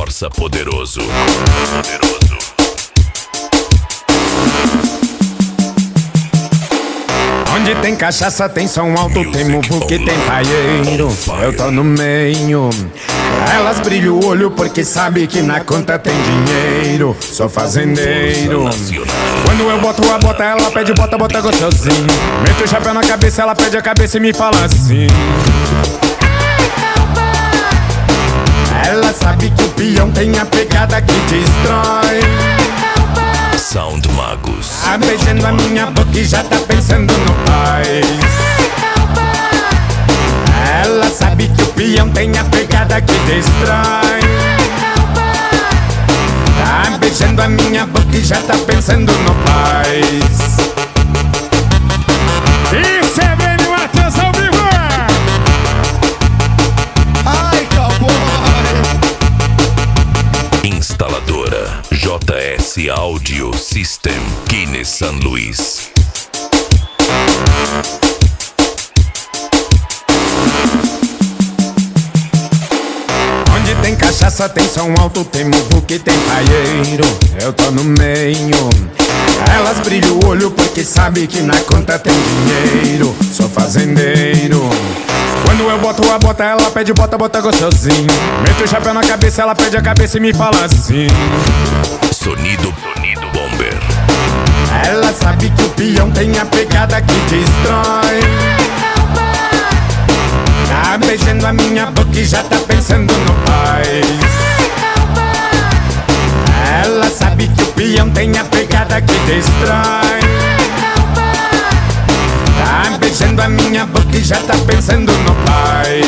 Força Poderoso. Onde tem cachaça tem som alto, tem muvuque, tem paieiro. Eu tô no meio. Elas brilham o olho porque sabe que na conta tem dinheiro. Sou fazendeiro. Quando eu boto a bota, ela pede bota, bota gostosinho. Meto o chapéu na cabeça, ela pede a cabeça e me fala assim. Ela sabe que o peão tem a pegada que destrói. Sound Magos. Tá beijando a minha boca e já tá pensando no pai. Ela sabe que o peão tem a pegada que destrói. Tá beijando a minha boca e já tá pensando no pai. Isso é Breno Matheus ao vivo. Ai, cowboy! Instaladora JS Audio System, Guinness San Luís. Onde tem cachaça tem som alto, tem muvuque, tem paieiro. Eu tô no meio. Elas brilham o olho porque sabe que na conta tem dinheiro. Sou fazendeiro. Quando eu boto a bota, ela pede bota, bota gostosinho. Meto o chapéu na cabeça, ela pede a cabeça e me fala assim. Sonido Bomber. Ela sabe que o peão tem a pegada que destrói. Tá beijando a minha boca e já tá pensando no pai. Ela sabe que o peão tem a pegada que destrói. Tá beijando a minha boca e já tá pensando no pai.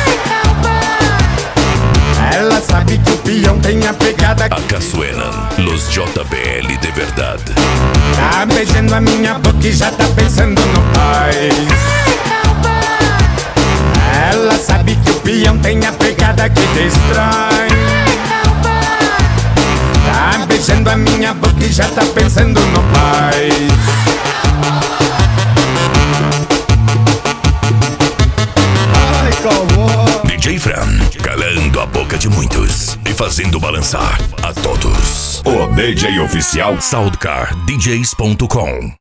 Ela sabe que o peão tem a pegada que Acá suenan los JBL de verdad. tá beijando a minha boca e já tá pensando no pai. Ela sabe que o peão tem a pegada que destrói. Tá beijando a minha boca e já tá pensando no pai. Ai, cowboy! DJ Fran, calando a boca de muitos e fazendo balançar a todos. O DJ oficial SoundcarDJs.com